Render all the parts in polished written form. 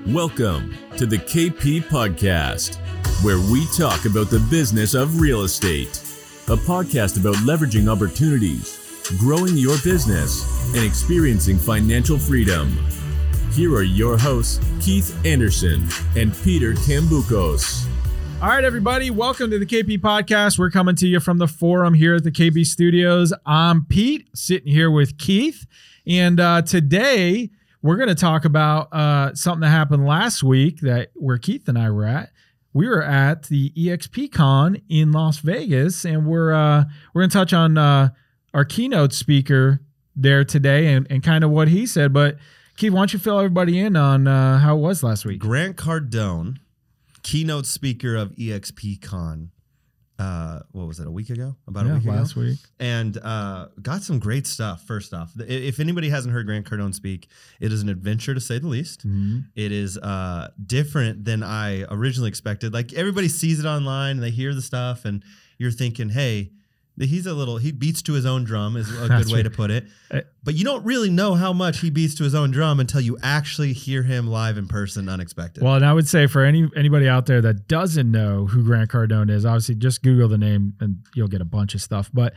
Welcome to the KP Podcast, where we talk about the business of real estate. A podcast about leveraging opportunities, growing your business, and experiencing financial freedom. Here are your hosts, Keith Anderson and Peter Tambukos. All right, everybody, welcome to the KP Podcast. We're coming to you from the Forum here at the KB Studios. I'm Pete, sitting here with Keith, and today we're going to talk about something that happened last week where Keith and I were at. We were at the EXPCon in Las Vegas, and we're going to touch on our keynote speaker there today and kind of what he said. But Keith, why don't you fill everybody in on how it was last week? Grant Cardone, keynote speaker of EXPCon. What was it, a week ago? About a week ago? Last week. And got some great stuff, first off. If anybody hasn't heard Grant Cardone speak, it is an adventure to say the least. Mm-hmm. It is different than I originally expected. Like, everybody sees it online and they hear the stuff and you're thinking, hey, he beats to his own drum is a good way to put it. But you don't really know how much he beats to his own drum until you actually hear him live in person unexpected. Well, and I would say for anybody out there that doesn't know who Grant Cardone is, obviously just Google the name and you'll get a bunch of stuff. But,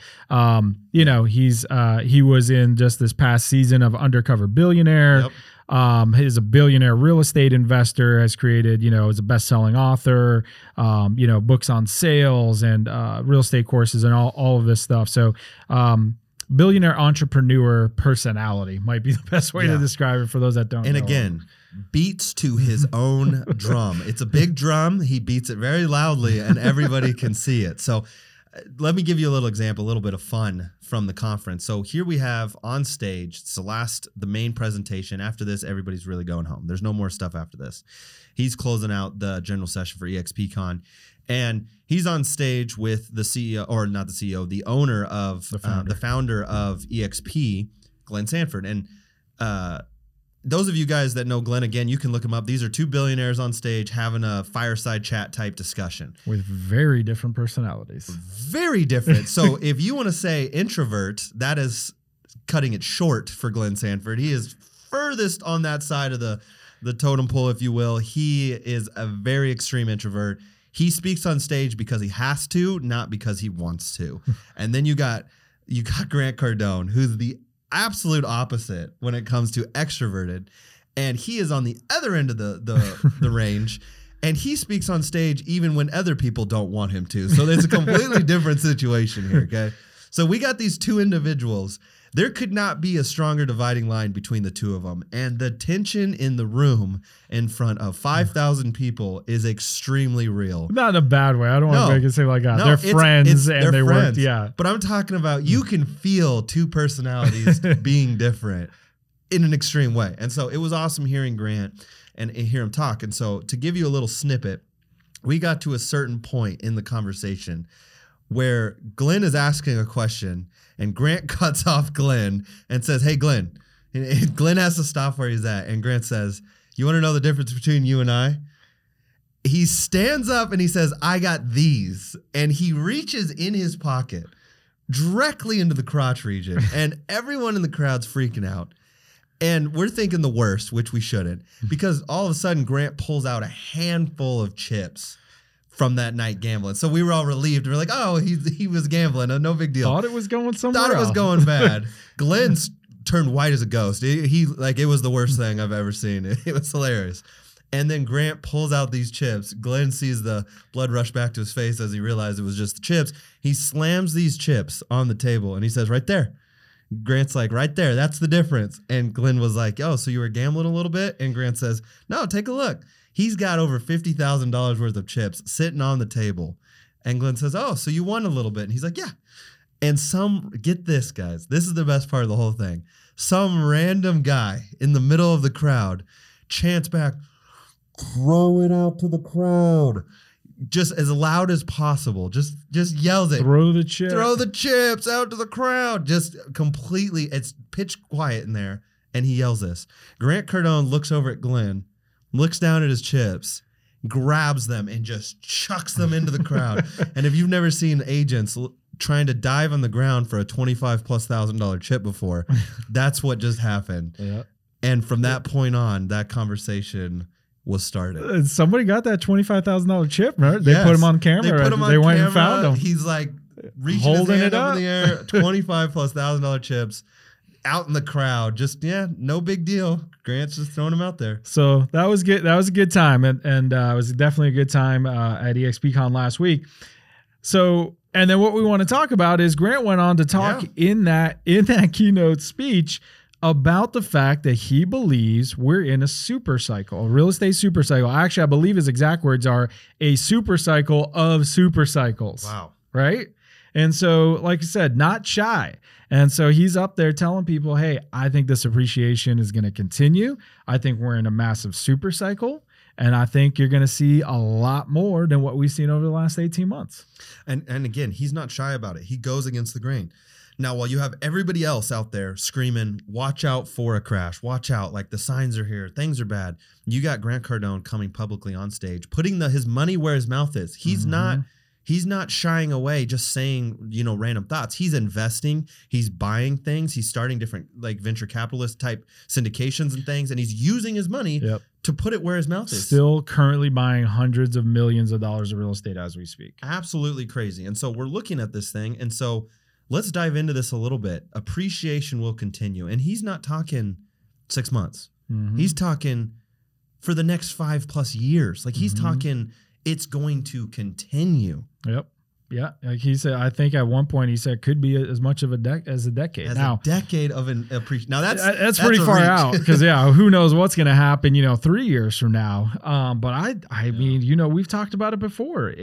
he was in just this past season of Undercover Billionaire. Yep. He's a billionaire real estate investor, has created, is a best-selling author, books on sales and real estate courses and all of this stuff. So billionaire entrepreneur personality might be the best way to describe it for those that don't know. And again, beats to his own drum. It's a big drum. He beats it very loudly and everybody can see it. So let me give you a little example, a little bit of fun from the conference. So here we have on stage, it's the main presentation. After this, everybody's really going home. There's no more stuff after this. He's closing out the general session for EXPCon. And he's on stage with the CEO, or not the CEO, the owner of, the founder of EXP, Glenn Sanford. And those of you guys that know Glenn, again, you can look him up. These are two billionaires on stage having a fireside chat type discussion. With very different personalities. Very different. So if you want to say introvert, that is cutting it short for Glenn Sanford. He is furthest on that side of the totem pole, if you will. He is a very extreme introvert. He speaks on stage because he has to, not because he wants to. And then you got Grant Cardone, who's the absolute opposite when it comes to extroverted, and he is on the other end of the range, and he speaks on stage even when other people don't want him to. So there's a completely different situation here. Okay, so we got these two individuals. There could not be a stronger dividing line between the two of them, and the tension in the room in front of 5,000 people is extremely real. Not in a bad way. I don't want to make it seem like that. No, they're friends and they're they friends. work. Yeah, but I'm talking about you can feel two personalities being different in an extreme way, and so it was awesome hearing Grant and hear him talk. And so to give you a little snippet, we got to a certain point in the conversation where Glenn is asking a question and Grant cuts off Glenn and says, hey, Glenn. And Glenn has to stop where he's at. And Grant says, you want to know the difference between you and I? He stands up and he says, I got these. And he reaches in his pocket directly into the crotch region. And everyone in the crowd's freaking out. And we're thinking the worst, which we shouldn't, because all of a sudden Grant pulls out a handful of chips from that night gambling. So we were all relieved. We were like, oh, he was gambling. No big deal. Thought it was going somewhere Thought it was else. going bad. Glenn's turned white as a ghost. It was the worst thing I've ever seen. It was hilarious. And then Grant pulls out these chips. Glenn sees the blood rush back to his face as he realized it was just the chips. He slams these chips on the table and he says, right there. Grant's like, right there, that's the difference. And Glenn was like, oh, so you were gambling a little bit? And Grant says, no, take a look. He's got over $50,000 worth of chips sitting on the table. And Glenn says, oh, so you won a little bit. And he's like, yeah. And get this, guys. This is the best part of the whole thing. Some random guy in the middle of the crowd chants back, throw it out to the crowd. Just as loud as possible. Just yells it. Throw the chips. Throw the chips out to the crowd. Just completely, it's pitch quiet in there. And he yells this. Grant Cardone looks over at Glenn, looks down at his chips, grabs them, and just chucks them into the crowd. And if you've never seen agents trying to dive on the ground for a $25,000+ chip before, that's what just happened. Yeah. And from that point on, that conversation was started. Somebody got that $25,000 chip, right? They Yes. put him on camera. They put him on They went camera. and found him. He's like reaching Holding his it hand up up. in the air, $25,000+ chips out in the crowd. Just, no big deal. Grant's just throwing them out there. So that was good. That was a good time. And it was definitely a good time at EXPCon last week. So, and then what we want to talk about is Grant went on to talk in that keynote speech about the fact that he believes we're in a super cycle, a real estate super cycle. Actually, I believe his exact words are a super cycle of super cycles. Wow. Right? And so, like I said, not shy. And so he's up there telling people, hey, I think this appreciation is going to continue. I think we're in a massive super cycle. And I think you're going to see a lot more than what we've seen over the last 18 months. And again, he's not shy about it. He goes against the grain. Now, while you have everybody else out there screaming, watch out for a crash, watch out, like the signs are here, things are bad, you got Grant Cardone coming publicly on stage, putting his money where his mouth is. He's not shying away, just saying, random thoughts. He's investing, he's buying things, he's starting different like venture capitalist type syndications and things, and he's using his money to put it where his mouth is. Still currently buying hundreds of millions of dollars of real estate as we speak. Absolutely crazy. And so we're looking at this thing, and so let's dive into this a little bit. Appreciation will continue. And he's not talking 6 months. Mm-hmm. He's talking for the next 5+ years. Like he's talking, it's going to continue. Yep. Yeah. Like he said, I think at one point he said could be as much of a decade. As a decade of an appreciation. Now that's pretty far out because who knows what's going to happen, 3 years from now. But I mean, we've talked about it before.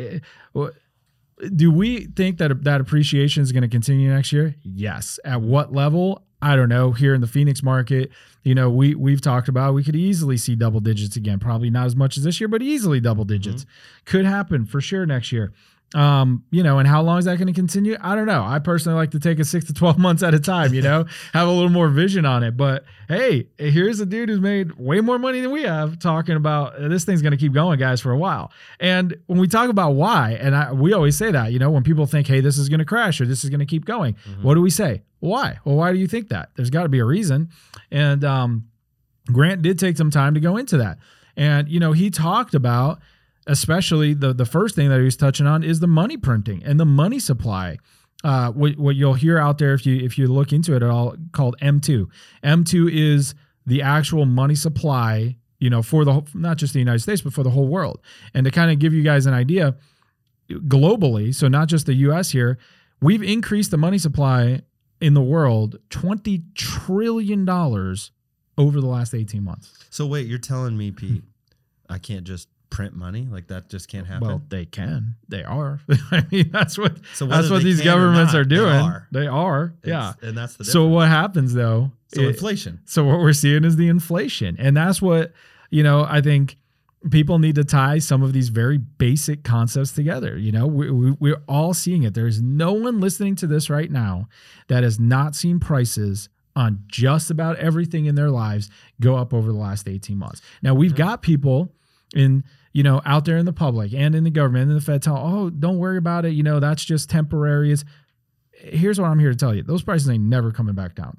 Do we think that appreciation is going to continue next year? Yes. At what level? I don't know. Here in the Phoenix market, we've talked about we could easily see double digits again. Probably not as much as this year, but easily double digits. Could happen for sure next year. And how long is that going to continue? I don't know. I personally like to take it 6 to 12 months at a time, have a little more vision on it. But hey, here's a dude who's made way more money than we have talking about this thing's going to keep going, guys, for a while. And when we talk about why, and we always say that, when people think, hey, this is going to crash or this is going to keep going, what do we say? Why? Well, why do you think that? There's got to be a reason. And Grant did take some time to go into that. And, he talked about, especially the first thing that he was touching on is the money printing and the money supply. What you'll hear out there if you look into it at all, called M2. M2 is the actual money supply, for not just the United States, but for the whole world. And to kind of give you guys an idea, globally, so not just the U.S. here, we've increased the money supply in the world $20 trillion over the last 18 months. So wait, you're telling me, Pete, I can't just print money? Like that just can't happen? Well, they can. They are. I mean, that's what these can or governments not, are doing. They are. Yeah. And that's the difference. So what happens though? Inflation. So what we're seeing is the inflation. And that's what, I think people need to tie some of these very basic concepts together. We're all seeing it. There's no one listening to this right now that has not seen prices on just about everything in their lives go up over the last 18 months. Now we've got people out there in the public and in the government and the Fed don't worry about it. That's just temporary. Here's what I'm here to tell you. Those prices ain't never coming back down.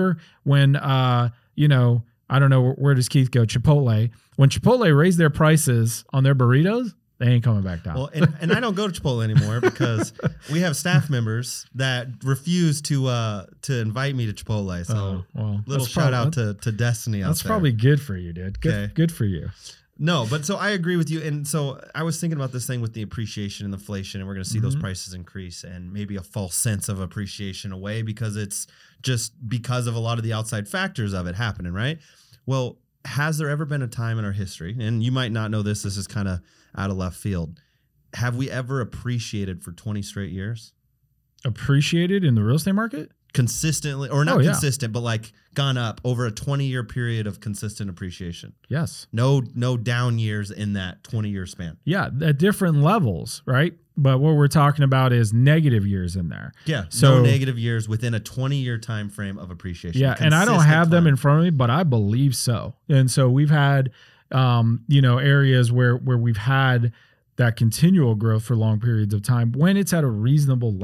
I don't know, where does Keith go? Chipotle. When Chipotle raised their prices on their burritos, they ain't coming back down. Well, and I don't go to Chipotle anymore because we have staff members that refuse to invite me to Chipotle. So little shout out to Destiny out there. That's probably good for you, dude. Good for you. No, but so I agree with you. And so I was thinking about this thing with the appreciation and inflation, and we're going to see those prices increase and maybe a false sense of appreciation away because it's just because of a lot of the outside factors of it happening, right? Well, has there ever been a time in our history, and you might not know this is kind of out of left field, have we ever appreciated for 20 straight years? Appreciated in the real estate market? Consistently, or not consistent, but like gone up over a 20-year period of consistent appreciation. Yes. No down years in that 20-year span. Yeah, at different levels, right? But what we're talking about is negative years in there. Yeah, so no negative years within a 20-year time frame of appreciation. Yeah, and I don't have them in front of me, but I believe so. And so we've had, areas where we've had that continual growth for long periods of time when it's at a reasonable level.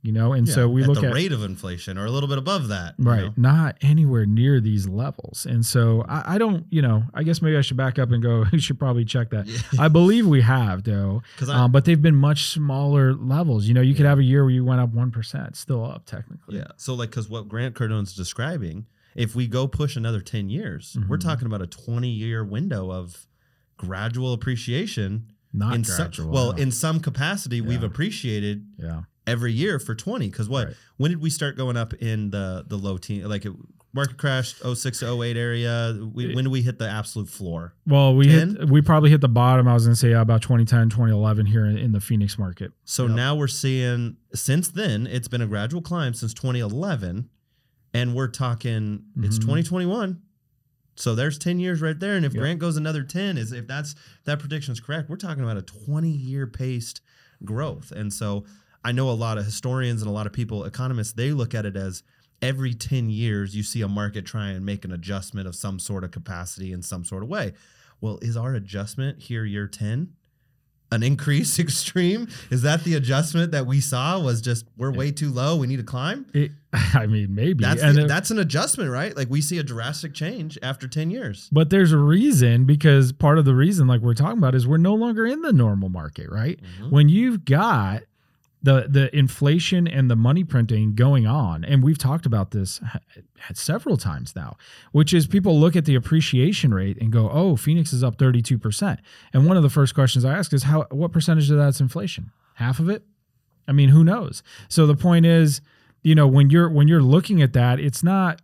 And so we look at the at rate of inflation or a little bit above that. Right. Not anywhere near these levels. And so I don't, I guess maybe I should back up and go, you should probably check that. Yeah. I believe we have, though. But they've been much smaller levels. You could have a year where you went up 1%, still up technically. Yeah. So because what Grant Cardone's describing, if we go push another 10 years, we're talking about a 20-year window of gradual appreciation. Not gradual. In some capacity, we've appreciated every year for 20. Because when did we start going up in the low teen? Like market crash 06 to 08 area. When did we hit the absolute floor? Well, we probably hit the bottom. I was going to say about 2010, 2011 here in the Phoenix market. So now we're seeing, since then, it's been a gradual climb since 2011. And we're talking, it's 2021. So there's 10 years right there. And if Grant goes another 10, if that prediction is correct, we're talking about a 20-year paced growth. And so I know a lot of historians and a lot of people, economists, they look at it as every 10 years you see a market try and make an adjustment of some sort of capacity in some sort of way. Well, is our adjustment here year 10 an increase extreme? Is that the adjustment that we saw was just we're way too low, we need to climb? Maybe. That's an adjustment, right? Like we see a drastic change after 10 years. But there's a reason, because part of the reason like we're talking about is we're no longer in the normal market, right? Mm-hmm. When you've got the inflation and the money printing going on, and we've talked about this several times now, which is people look at the appreciation rate and go, oh, Phoenix is up 32%. And one of the first questions I ask is what percentage of that's inflation? Half of it? I mean, who knows? So the point is, when you're looking at that, it's not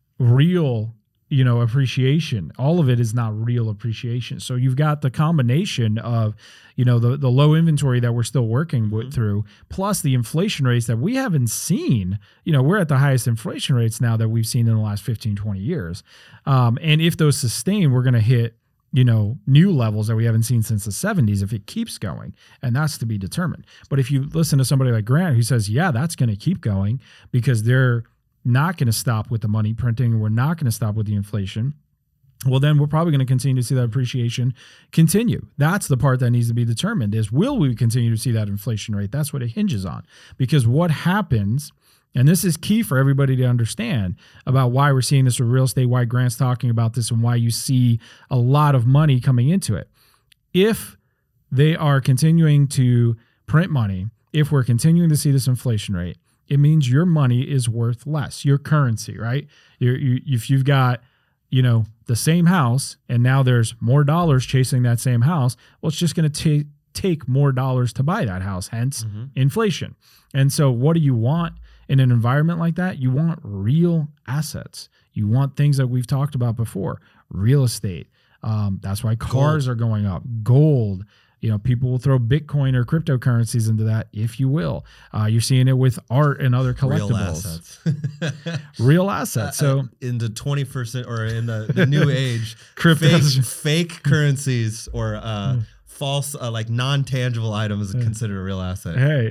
real appreciation. All of it is not real appreciation. So you've got the combination of, the low inventory that we're still working through, plus the inflation rates that we haven't seen. We're at the highest inflation rates now that we've seen in the last 15, 20 years. And if those sustain, we're going to hit, new levels that we haven't seen since the 70s if it keeps going. And that's to be determined. But if you listen to somebody like Grant who says, yeah, that's going to keep going because they're not going to stop with the money printing, we're not going to stop with the inflation, well, then we're probably going to continue to see that appreciation continue. That's the part that needs to be determined is, will we continue to see that inflation rate? That's what it hinges on. Because what happens, and this is key for everybody to understand about why we're seeing this with real estate, why Grant's talking about this, and why you see a lot of money coming into it. If they are continuing to print money, if we're continuing to see this inflation rate, it means your money is worth less, your currency, right? If you've got, the same house and now there's more dollars chasing that same house, well, it's just going to take more dollars to buy that house, hence inflation. And so what do you want in an environment like that? You want real assets. You want things that we've talked about before, real estate. That's why cars are going up, gold. People will throw Bitcoin or cryptocurrencies into that, if you will. You're seeing it with art and other collectibles. Real assets. So in the 21st or in the new age, fake currencies or false, like non-tangible items is considered a real asset. Hey,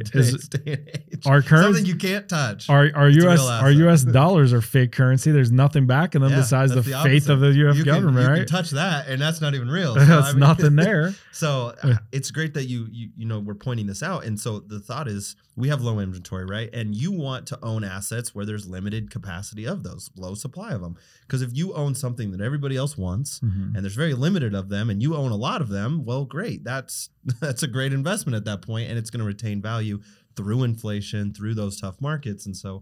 our currency, something you can't touch. Our U.S. dollars are fake currency. There's nothing backing them besides the faith of the U.S. government. You right? can touch that, and that's not even real. So, that's nothing there. So it's great that we're pointing this out. And so the thought is, we have low inventory, right? And you want to own assets where there's limited capacity of those, low supply of them. Because if you own something that everybody else wants, and there's very limited of them, and you own a lot of them, well, great. That's a great investment at that point, and it's going to retain value through inflation, through those tough markets. And so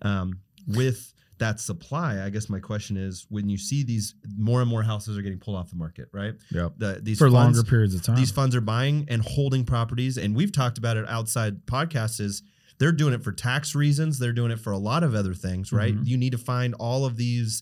with that supply, I guess my question is, when you see these more and more houses are getting pulled off the market, right? Yep. These for longer periods of time. These funds are buying and holding properties, and we've talked about it outside podcasts, is they're doing it for tax reasons. They're doing it for a lot of other things, right? You need to find all of these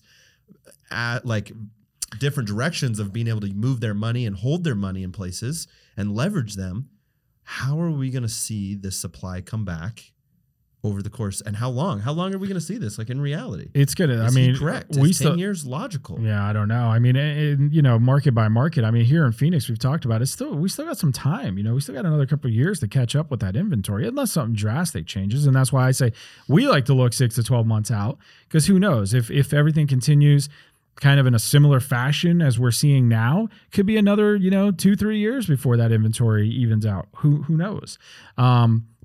different directions of being able to move their money and hold their money in places and leverage them. How are we going to see this supply come back over the course, and how long are we going to see this? Like in reality, it's gonna. I mean, correct. Is 10 years logical? Yeah, I don't know. I mean, market by market. I mean, here in Phoenix, we've talked about it. We still got some time. We still got another couple of years to catch up with that inventory, unless something drastic changes. And that's why I say we like to look 6 to 12 months out, because who knows if everything continues kind of in a similar fashion as we're seeing now, could be another 2-3 years before that inventory evens out. Who knows?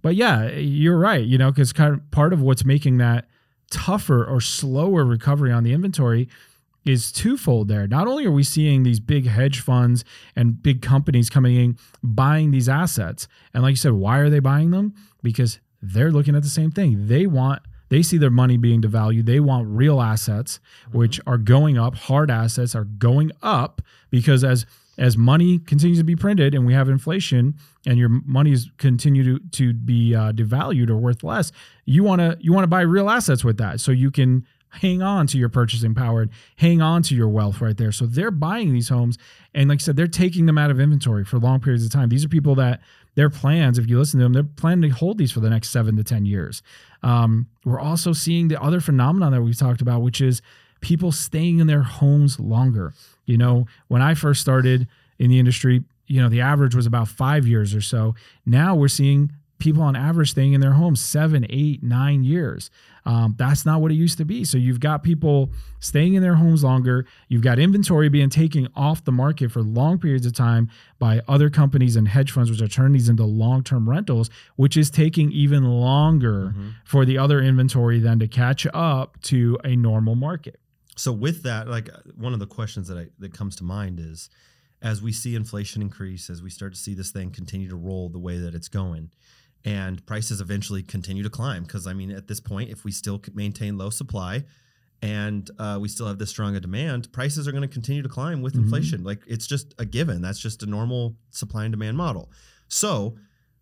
But yeah, you're right, because kind of part of what's making that tougher or slower recovery on the inventory is twofold there. Not only are we seeing these big hedge funds and big companies coming in, buying these assets. And like you said, why are they buying them? Because they're looking at the same thing. They see their money being devalued. They want real assets, which are going up. Hard assets are going up because as money continues to be printed and we have inflation and your money is continue to be devalued or worth less, you want to buy real assets with that so you can hang on to your purchasing power and hang on to your wealth right there. So they're buying these homes. And like I said, they're taking them out of inventory for long periods of time. These are people that their plans, if you listen to them, they're planning to hold these for the next 7 to 10 years. We're also seeing the other phenomenon that we've talked about, which is people staying in their homes longer. When I first started in the industry, the average was about 5 years or so. Now we're seeing people on average staying in their homes 7, 8, 9 years. That's not what it used to be. So you've got people staying in their homes longer. You've got inventory being taken off the market for long periods of time by other companies and hedge funds, which are turning these into long-term rentals, which is taking even longer for the other inventory then to catch up to a normal market. So with that, like one of the questions that comes to mind is, as we see inflation increase, as we start to see this thing continue to roll the way that it's going, and prices eventually continue to climb, because at this point, if we still maintain low supply and we still have this strong a demand, prices are going to continue to climb with inflation. Like, it's just a given. That's just a normal supply and demand model. So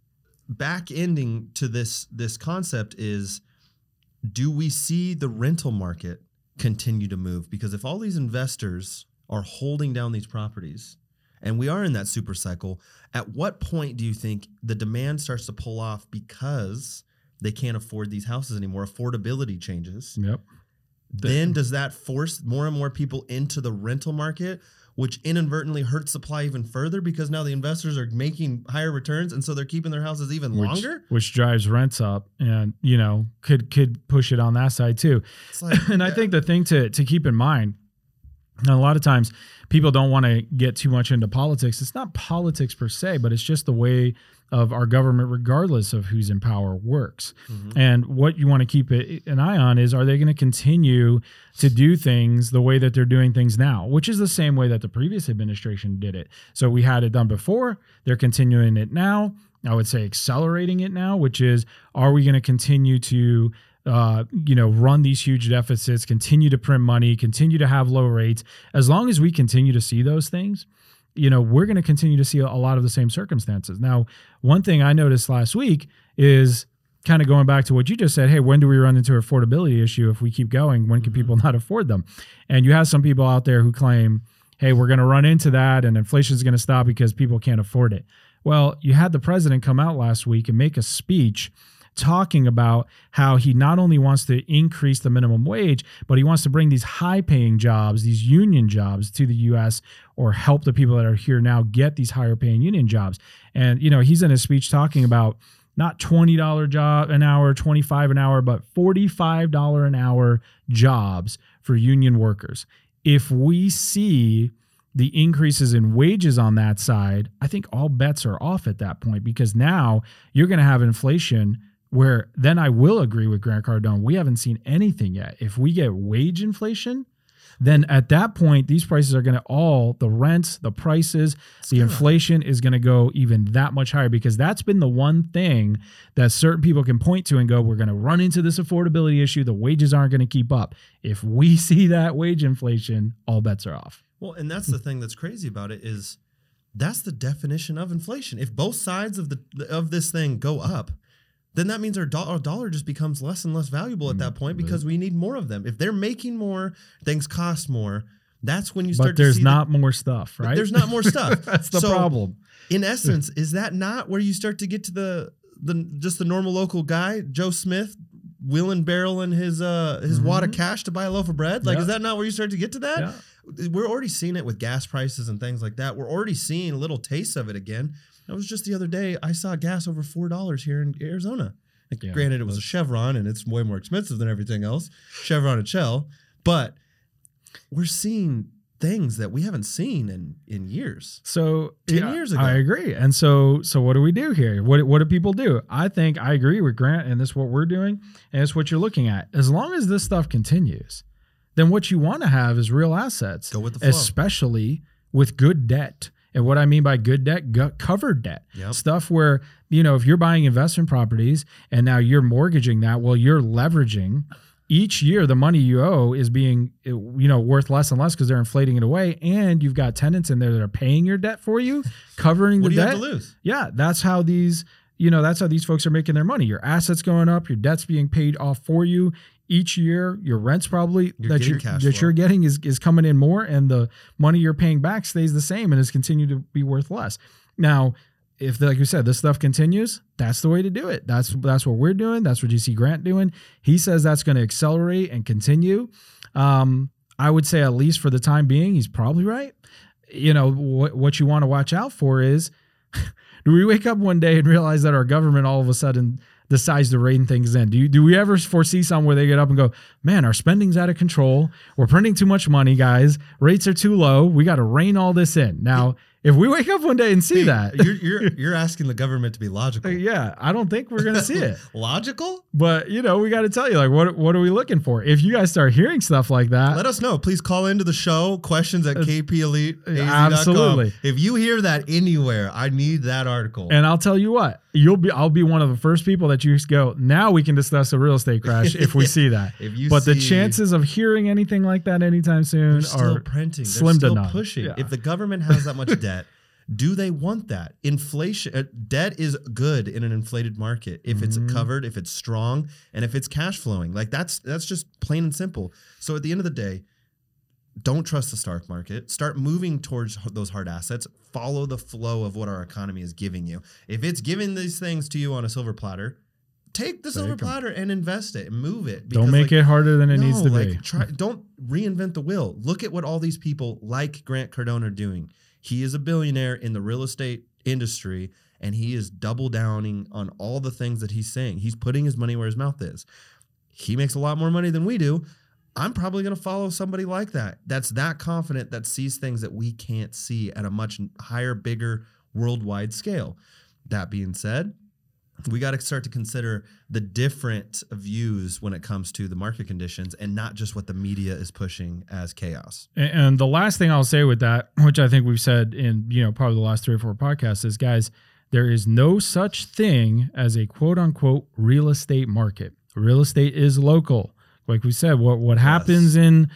back ending to this concept is, do we see the rental market continue to move? Because if all these investors are holding down these properties, and we are in that super cycle, at what point do you think the demand starts to pull off because they can't afford these houses anymore? Affordability changes. Yep. Then does that force more and more people into the rental market, which inadvertently hurts supply even further because now the investors are making higher returns, and so they're keeping their houses even longer? Which drives rents up and, could push it on that side too. It's like, and I think the thing to keep in mind, and a lot of times people don't want to get too much into politics. It's not politics per se, but it's just the way of our government, regardless of who's in power, works. And what you want to keep an eye on is, are they going to continue to do things the way that they're doing things now, which is the same way that the previous administration did it. So we had it done before. They're continuing it now. I would say accelerating it now, which is, are we going to continue to run these huge deficits, continue to print money, continue to have low rates? As long as we continue to see those things, we're going to continue to see a lot of the same circumstances. Now, one thing I noticed last week is kind of going back to what you just said. Hey, when do we run into an affordability issue? If we keep going, when can people not afford them? And you have some people out there who claim, hey, we're going to run into that and inflation is going to stop because people can't afford it. Well, you had the president come out last week and make a speech talking about how he not only wants to increase the minimum wage, but he wants to bring these high-paying jobs, these union jobs to the U.S., or help the people that are here now get these higher-paying union jobs. And, he's in his speech talking about not $20 job an hour, $25 an hour, but $45 an hour jobs for union workers. If we see the increases in wages on that side, I think all bets are off at that point, because now you're going to have inflation where then I will agree with Grant Cardone. We haven't seen anything yet. If we get wage inflation, then at that point, these prices are going to the rents, the prices, the inflation is going to go even that much higher, because that's been the one thing that certain people can point to and go, we're going to run into this affordability issue. The wages aren't going to keep up. If we see that wage inflation, all bets are off. Well, and that's the thing that's crazy about it is that's the definition of inflation. If both sides of this thing go up, then that means our dollar just becomes less and less valuable at that point, because we need more of them. If they're making more, things cost more. That's when you start to see. But there's not more stuff, right? There's not more stuff. That's the problem. In essence, is that not where you start to get to the normal local guy, Joe Smith, wheeling barreling his wad of cash to buy a loaf of bread? Like, is that not where you start to get to that? Yeah. We're already seeing it with gas prices and things like that. We're already seeing a little taste of it again. That was just the other day. I saw gas over $4 here in Arizona. Granted, it was a Chevron, and it's way more expensive than everything else. Chevron and Shell. But we're seeing things that we haven't seen in years. So 10 years ago. I agree. And so what do we do here? What do people do? I agree with Grant, and this is what we're doing, and it's what you're looking at. As long as this stuff continues, then what you want to have is real assets. Go with the flow. Especially with good debt. And what I mean by good debt, covered debt. Yep. Stuff where, if you're buying investment properties and now you're mortgaging that, well, you're leveraging. Each year, the money you owe is being, worth less and less because they're inflating it away. And you've got tenants in there that are paying your debt for you, covering the debt. What do you have to lose? Yeah, that's how these folks are making their money. Your assets going up, your debt's being paid off for you. Each year, your rent's probably you're getting is coming in more, and the money you're paying back stays the same and is continued to be worth less. Now, if, like you said, this stuff continues, that's the way to do it. That's what we're doing. That's what you see Grant doing. He says that's going to accelerate and continue. I would say at least for the time being, he's probably right. What you want to watch out for is, do we wake up one day and realize that our government all of a sudden decides to rein things in? Do we ever foresee something where they get up and go, man, our spending's out of control. We're printing too much money, guys. Rates are too low. We got to rein all this in. Now, if we wake up one day and see that, you're asking the government to be logical. Yeah, I don't think we're going to see it. Logical? But, we got to tell you, like, what are we looking for? If you guys start hearing stuff like that, let us know. Please call into the show, questions at kpeliteaz.com. Absolutely. If you hear that anywhere, I need that article. And I'll tell you what, I'll be one of the first people that you go, now we can discuss a real estate crash if we see that. The chances of hearing anything like that anytime soon are printing. Slim They're to still none. Pushing. Yeah. If the government has that much debt, do they want that? Inflation, debt is good in an inflated market if it's covered, if it's strong, and if it's cash flowing. Like that's just plain and simple. So at the end of the day, don't trust the stock market. Start moving towards those hard assets. Follow the flow of what our economy is giving you. If it's giving these things to you on a silver platter, take the silver platter and invest it and move it. Don't make it harder than it needs to be. Don't reinvent the wheel. Look at what all these people like Grant Cardone are doing. He is a billionaire in the real estate industry, and he is double downing on all the things that he's saying. He's putting his money where his mouth is. He makes a lot more money than we do. I'm probably going to follow somebody like that. That's that confident, that sees things that we can't see at a much higher, bigger, worldwide scale. That being said, we got to start to consider the different views when it comes to the market conditions and not just what the media is pushing as chaos. And the last thing I'll say with that, which I think we've said in, probably the last 3 or 4 podcasts, is, guys, there is no such thing as a quote unquote real estate market. Real estate is local. Like we said, what happens in,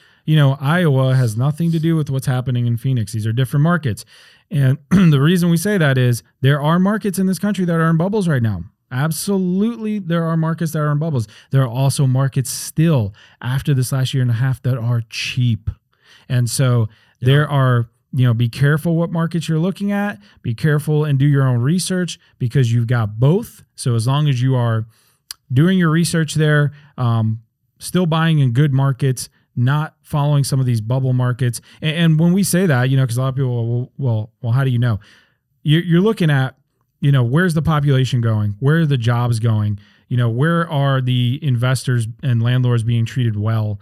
Iowa has nothing to do with what's happening in Phoenix. These are different markets. And the reason we say that is there are markets in this country that are in bubbles right now. Absolutely, there are markets that are in bubbles. There are also markets still after this last year and a half that are cheap. And so there are, be careful what markets you're looking at. Be careful and do your own research because you've got both. So as long as you are doing your research there, still buying in good markets, not following some of these bubble markets. And when we say that, because a lot of people, well, how do you know? You're looking at, where's the population going? Where are the jobs going? Where are the investors and landlords being treated well?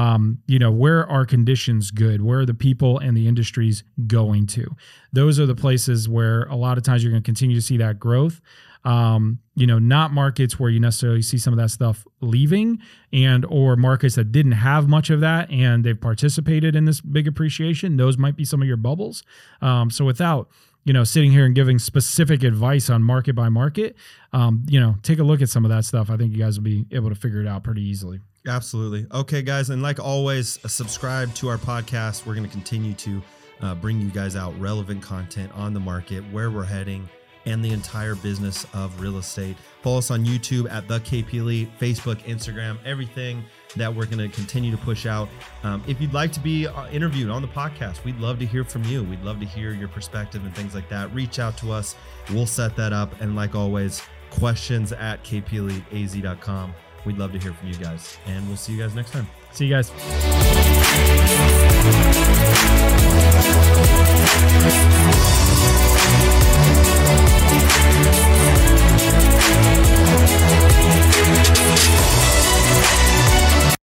Where are conditions good? Where are the people and the industries going to? Those are the places where a lot of times you're going to continue to see that growth. Not markets where you necessarily see some of that stuff leaving or markets that didn't have much of that and they've participated in this big appreciation. Those might be some of your bubbles. So without, sitting here and giving specific advice on market by market, take a look at some of that stuff. I think you guys will be able to figure it out pretty easily. Absolutely. Okay, guys. And like always, subscribe to our podcast. We're going to continue to bring you guys out relevant content on the market, where we're heading, and the entire business of real estate. Follow us on YouTube at The KP Elite, Facebook, Instagram, everything that we're going to continue to push out. If you'd like to be interviewed on the podcast, we'd love to hear from you. We'd love to hear your perspective and things like that. Reach out to us. We'll set that up. And like always, questions at kpeliteaz.com. We'd love to hear from you guys. And we'll see you guys next time. See you guys.